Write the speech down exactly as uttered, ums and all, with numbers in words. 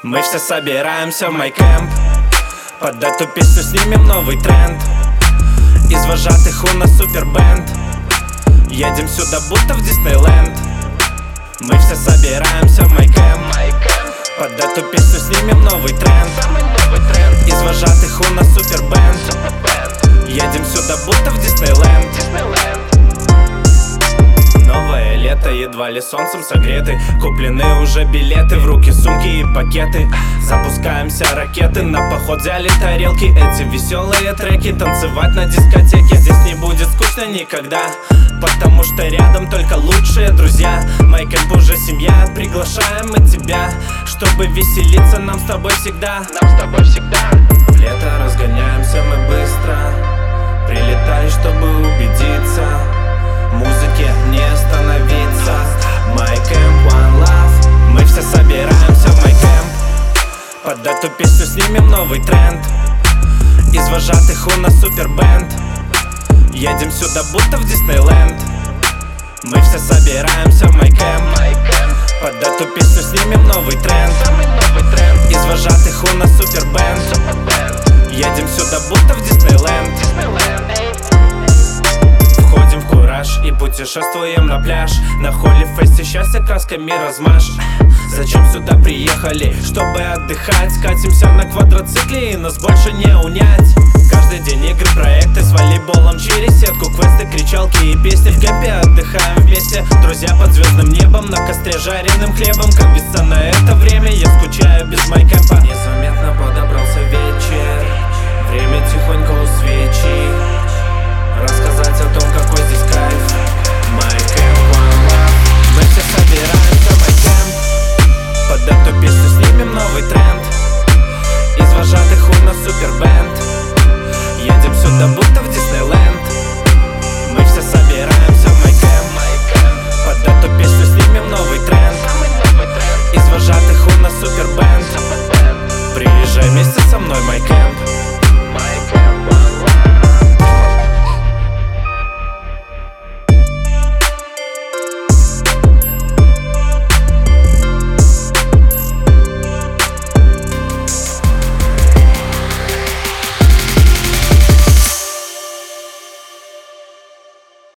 Мы все собираемся в майкэмп. Под эту песню снимем новый тренд. Из вожатых у нас супербенд. Едем сюда будто в Диснейленд. Мы все собираемся в майкэмп. Под эту песню снимем новый тренд. Из вожатых у нас супербенд. Едем сюда будто в Диснейленд. Новое лето, едва ли солнцем согреты. Куплены уже билеты, в руки сумки и пакеты. Запускаемся ракеты, на поход взяли тарелки. Эти веселые треки, танцевать на дискотеке. Здесь не будет скучно никогда, потому что рядом только лучшие друзья. майкэмп уже семья, приглашаем мы тебя, чтобы веселиться нам с тобой всегда. Нам с тобой всегда. В лето разгоняемся мы быстро. Прилетали, чтобы убедиться, музыке не остановиться. майкэмп, one love. Мы все собираемся в майкэмп. Под эту песню снимем новый тренд. Из вожатых у нас супербенд. Едем сюда будто в Диснейленд. Мы все собираемся в майкэмп. Под эту песню снимем новый тренд. Из вожатых у нас супербенд. Едем сюда будто в Диснейленд. Входим в кураж и путешествуем на пляж. На холли фесте счастье красками размажь. Зачем сюда приехали? Чтобы отдыхать. Скатимся на квадроцикле и нас больше не унять. Каждый день игры, проекты с волейболом через сетку, квесты, кричалки и песни. В кемпе отдыхаем вместе, друзья под звездным небом. На костре жареным хлебом, как бесценно это время. Я скучаю без майкэмпа.